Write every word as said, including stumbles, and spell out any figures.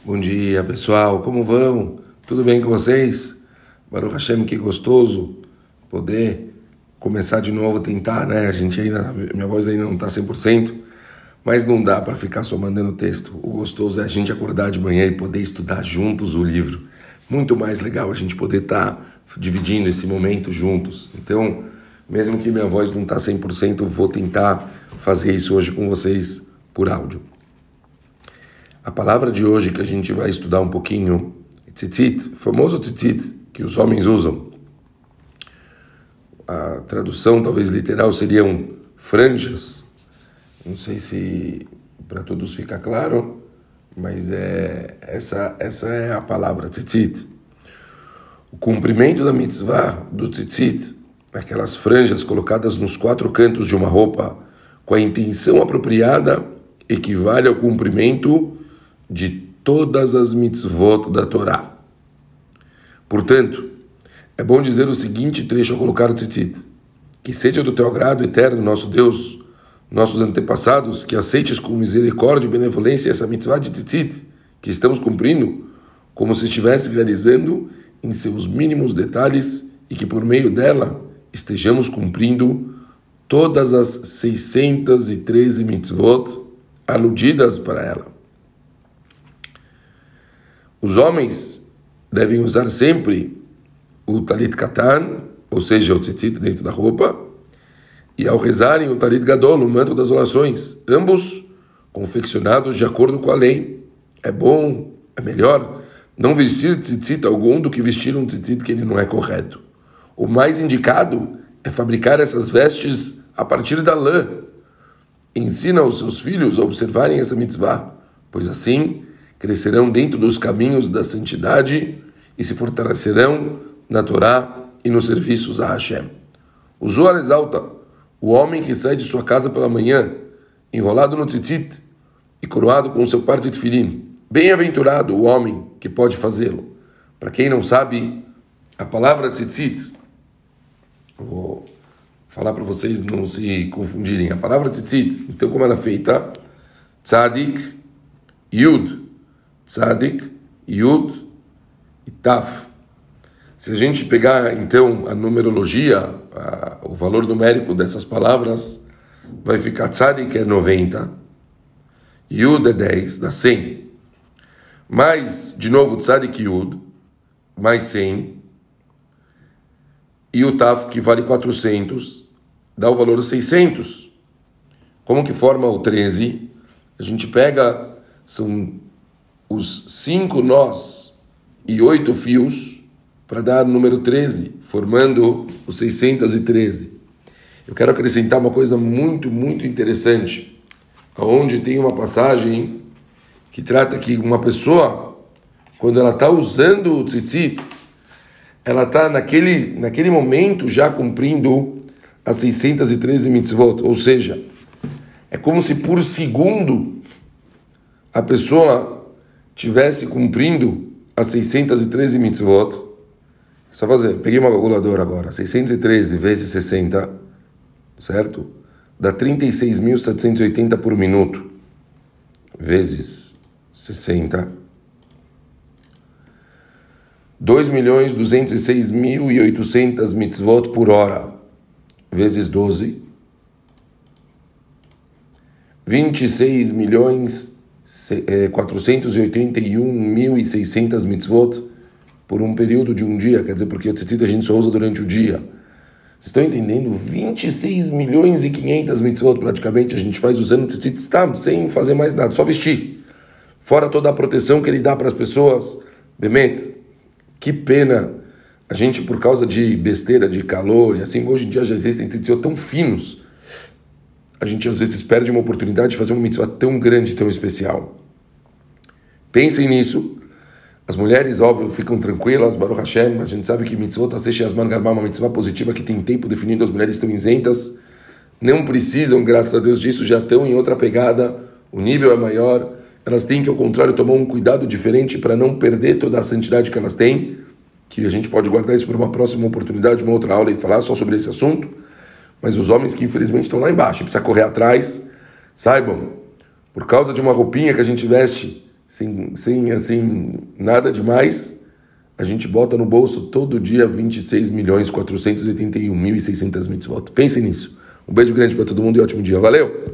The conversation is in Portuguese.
Bom dia, pessoal. Como vão? Tudo bem com vocês? Baruch Hashem, que gostoso poder começar de novo a tentar, né? A gente ainda, minha voz ainda não está cem por cento, mas não dá para ficar só mandando texto. O gostoso é a gente acordar de manhã e poder estudar juntos o livro. Muito mais legal a gente poder estar tá dividindo esse momento juntos. Então, mesmo que minha voz não está cem por cento, vou tentar fazer isso hoje com vocês por áudio. A palavra de hoje que a gente vai estudar um pouquinho é tzitzit, o famoso tzitzit que os homens usam. A tradução talvez literal seriam franjas. Não sei se para todos fica claro, mas é, essa, essa é a palavra tzitzit. O cumprimento da mitzvah do tzitzit, aquelas franjas colocadas nos quatro cantos de uma roupa com a intenção apropriada, equivale ao cumprimento de todas as mitzvot da Torá. Portanto, é bom dizer o seguinte trecho ao colocar o tzitzit: que seja do teu agrado eterno, nosso Deus, nossos antepassados, que aceites com misericórdia e benevolência essa mitzvah de tzitzit, que estamos cumprindo, como se estivesse realizando em seus mínimos detalhes, e que por meio dela estejamos cumprindo todas as seiscentas e treze mitzvot aludidas para ela. Os homens devem usar sempre o talit katan, ou seja, o tzitzit dentro da roupa, e ao rezarem o talit gadol, o manto das orações, ambos confeccionados de acordo com a lei. É bom, é melhor não vestir tzitzit algum do que vestir um tzitzit que ele não é correto. O mais indicado é fabricar essas vestes a partir da lã. Ensina aos seus filhos a observarem essa mitzvah, pois assim crescerão dentro dos caminhos da santidade e se fortalecerão na Torá e nos serviços a Hashem. O Zohar exalta o homem que sai de sua casa pela manhã, enrolado no tzitzit e coroado com seu par de tefilim. Bem-aventurado o homem que pode fazê-lo. Para quem não sabe, a palavra tzitzit, vou falar para vocês não se confundirem. A palavra tzitzit, então como ela é feita? Tzadik, Yud. Tzadik, Yud e Taf. Se a gente pegar, então, a numerologia, a, o valor numérico dessas palavras, vai ficar Tzadik é noventa, Yud é dez, dá cem. Mais, de novo, Tzadik Yud, mais cem. E o Taf, que vale quatrocentos, dá o valor seiscentos. Como que forma o treze? A gente pega, são os cinco nós e oito fios para dar o número treze, formando os seiscentos e treze. Eu quero acrescentar uma coisa muito, muito interessante, onde tem uma passagem que trata que uma pessoa, quando ela está usando o tzitzit, ela está naquele, naquele momento já cumprindo as seiscentas e treze mitzvot, ou seja, é como se por segundo a pessoa tivesse cumprindo as seiscentas e treze mitzvot. Só fazer, peguei uma calculadora agora, seiscentos e treze vezes sessenta, certo? Dá trinta e seis mil setecentos e oitenta por minuto, vezes sessenta, dois milhões duzentos e seis mil e oitocentas mitzvot por hora, vezes doze, vinte e seis milhões quatrocentos e oitenta e um mil e seiscentas mitzvot por um período de um dia, quer dizer, porque o tzitzit a gente só usa durante o dia. Vocês estão entendendo? vinte e seis milhões e quinhentas mitzvot praticamente a gente faz usando o tzitzit stam, sem fazer mais nada, só vestir. Fora toda a proteção que ele dá para as pessoas. Bemet, que pena a gente, por causa de besteira, de calor, e assim, hoje em dia já existem tzitzit tão finos, a gente às vezes perde uma oportunidade de fazer uma mitzvah tão grande, tão especial. Pensem nisso. As mulheres, óbvio, ficam tranquilas, Baruch Hashem. A gente sabe que mitzvot aseh asman garbá, uma mitzvah positiva que tem tempo definido, as mulheres estão isentas, não precisam, graças a Deus, disso, já estão em outra pegada, o nível é maior, elas têm que, ao contrário, tomar um cuidado diferente para não perder toda a santidade que elas têm, que a gente pode guardar isso para uma próxima oportunidade, uma outra aula e falar só sobre esse assunto. Mas os homens que infelizmente estão lá embaixo, precisa correr atrás, saibam, por causa de uma roupinha que a gente veste sem, sem assim, nada demais, a gente bota no bolso todo dia vinte e seis milhões quatrocentos e oitenta e um mil e seiscentas mitzvot. Pensem nisso. Um beijo grande para todo mundo e ótimo dia. Valeu!